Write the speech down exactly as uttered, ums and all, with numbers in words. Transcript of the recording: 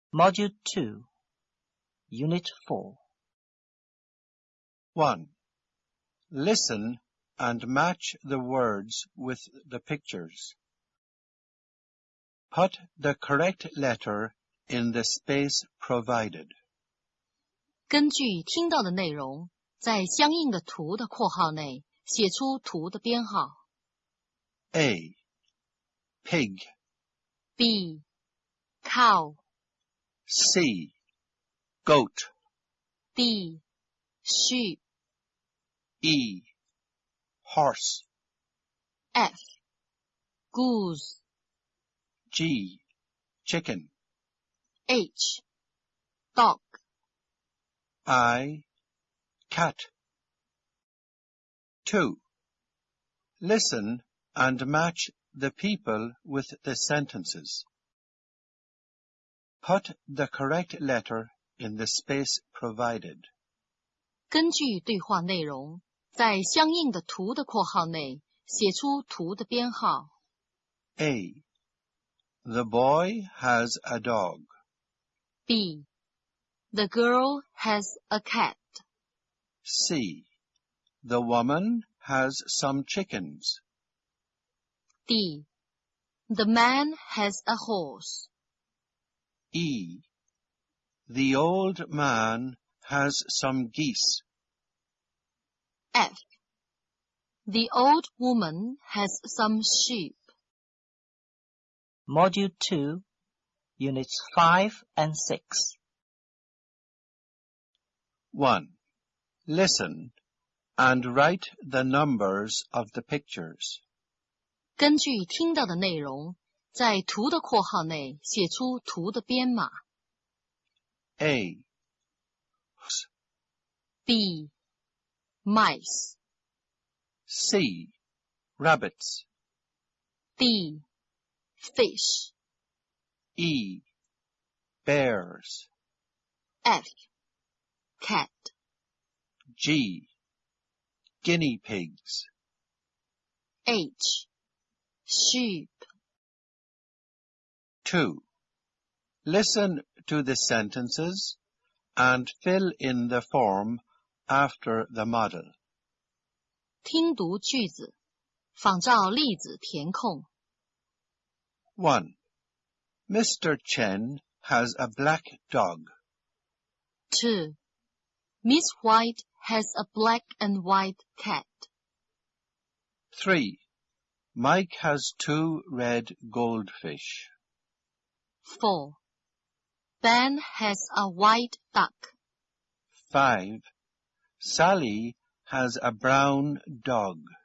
Module two, Unit four. one. Listen and match the words with the pictures. Put the correct letter in the space provided. 根据听到的内容，在相应的图的括号内写出图的编号。 A. Pig. B. Cow. C. Goat. D. Sheep. E. Horse. F. Goose. G. Chicken. H. Dog. I. Cat. two. Listen and match the people with the sentences. Put the correct letter in the space provided. 根据对话内容，在相应的图的括号内写出图的编号。 A. The boy has a dog. B. The girl has a cat. C. The woman has some chickens. D. The man has a horse. E. The old man has some geese. F. The old woman has some sheep. Module two, Units five and six. one. Listen and write the numbers of the pictures. 根据听到的内容，在图的括号内写出图的编码。 A. B. Mice. C. Rabbits. D. Fish. E. Bears. F. Cat. G. Guinea pigs. H. Sheep. two. Listen to the sentences and fill in the form after the model. 听读句子，仿照例子填空。 one. Mister Chen has a black dog. two. Miss White has a black and white cat. three. Mike has two red goldfish. four. Ben has a white duck. five. Sally has a brown dog.